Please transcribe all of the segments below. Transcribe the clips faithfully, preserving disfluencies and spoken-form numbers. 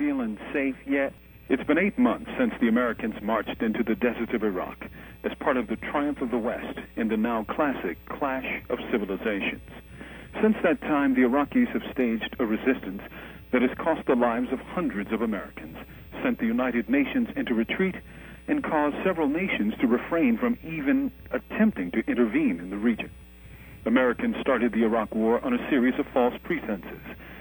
feeling safe yet? It's been eight months since the Americans marched into the deserts of Iraq as part of the triumph of the West in the now classic clash of civilizations. Since that time, the Iraqis have staged a resistance that has cost the lives of hundreds of Americans, sent the United Nations into retreat, and caused several nations to refrain from even attempting to intervene in the region. Americans started the Iraq War on a series of false pretenses.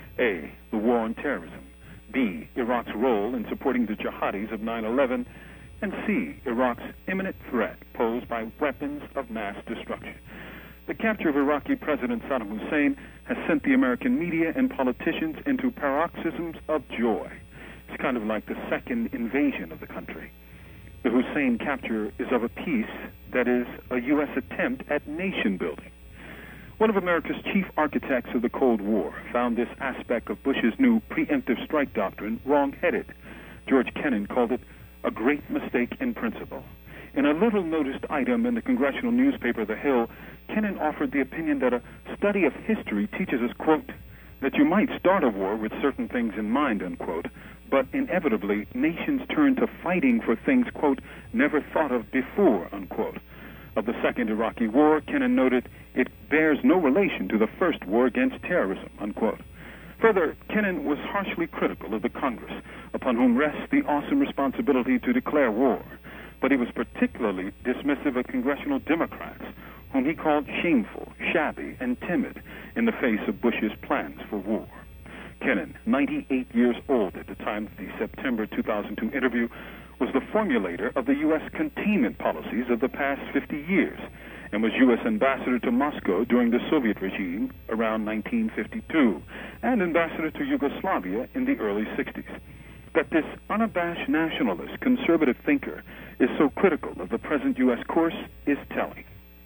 A, the war on terrorism. B, Iraq's role in supporting the jihadis of nine eleven. And C, Iraq's imminent threat posed by weapons of mass destruction. The capture of Iraqi President Saddam Hussein has sent the American media and politicians into paroxysms of joy. It's kind of like the second invasion of the country. The Hussein capture is of a piece that is a U S attempt at nation building. One of America's chief architects of the Cold War found this aspect of Bush's new preemptive strike doctrine wrong-headed. George Kennan called it a great mistake in principle. In a little-noticed item in the congressional newspaper The Hill, Kennan offered the opinion that a study of history teaches us, quote, that you might start a war with certain things in mind, unquote, but inevitably nations turn to fighting for things, quote, never thought of before, unquote. Of the Second Iraqi War, Kennan noted it bears no relation to the first war against terrorism, unquote. Further, Kennan was harshly critical of the Congress, upon whom rests the awesome responsibility to declare war, but he was particularly dismissive of congressional Democrats, whom he called shameful, shabby, and timid in the face of Bush's plans for war. Kennan, ninety-eight years old at the time of the September two thousand two interview, was the formulator of the U S containment policies of the past fifty years and was U S ambassador to Moscow during the Soviet regime around nineteen fifty-two and ambassador to Yugoslavia in the early sixties. That this unabashed nationalist, conservative thinker is so critical of the present U S course is telling.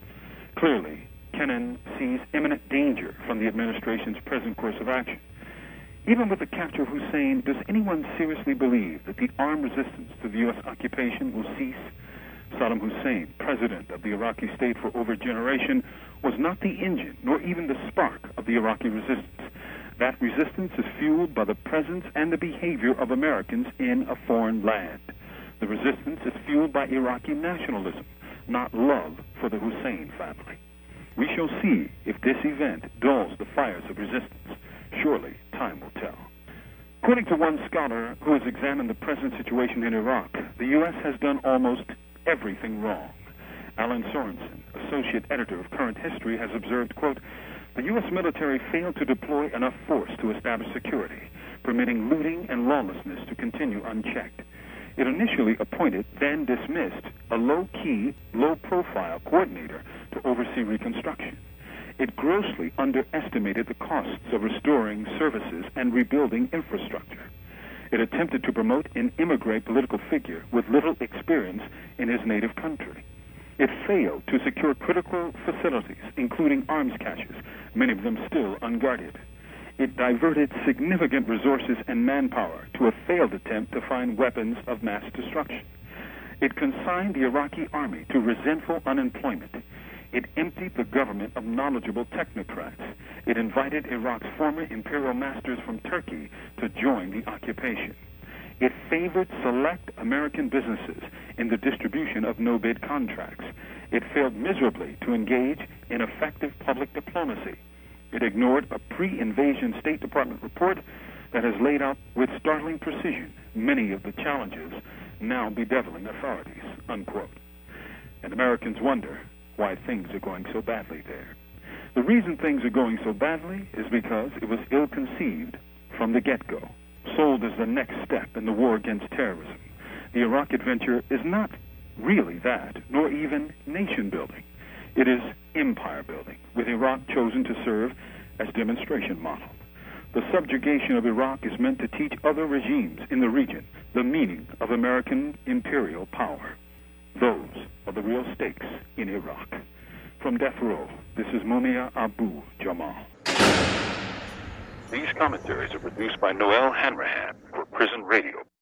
Clearly, Kennan sees imminent danger from the administration's present course of action. Even with the capture of Hussein, does anyone seriously believe that the armed resistance to the U S occupation will cease? Saddam Hussein, president of the Iraqi state for over a generation, was not the engine nor even the spark of the Iraqi resistance. That resistance is fueled by the presence and the behavior of Americans in a foreign land. The resistance is fueled by Iraqi nationalism, not love for the Hussein family. We shall see if this event dulls the fires of resistance. Surely, time will tell. According to one scholar who has examined the present situation in Iraq, the U S has done almost everything wrong. Alan Sorensen, associate editor of Current History, has observed, quote, the U S military failed to deploy enough force to establish security, permitting looting and lawlessness to continue unchecked. It initially appointed, then dismissed, a low-key, low-profile coordinator to oversee reconstruction. It grossly underestimated the costs of restoring services and rebuilding infrastructure. It attempted to promote an immigrant political figure with little experience in his native country. It failed to secure critical facilities, including arms caches, many of them still unguarded. It diverted significant resources and manpower to a failed attempt to find weapons of mass destruction. It consigned the Iraqi army to resentful unemployment. It emptied the government of knowledgeable technocrats. It invited Iraq's former imperial masters from Turkey to join the occupation. It favored select American businesses in the distribution of no-bid contracts. It failed miserably to engage in effective public diplomacy. It ignored a pre-invasion State Department report that has laid out with startling precision many of the challenges now bedeviling authorities, unquote. And Americans wonder why things are going so badly there. The reason things are going so badly is because it was ill-conceived from the get-go, sold as the next step in the war against terrorism. The Iraq adventure is not really that, nor even nation-building. It is empire-building, with Iraq chosen to serve as demonstration model. The subjugation of Iraq is meant to teach other regimes in the region the meaning of American imperial power. Those are the real stakes in Iraq. From Death Row, this is Mumia Abu Jamal. These commentaries are produced by Noel Hanrahan for Prison Radio.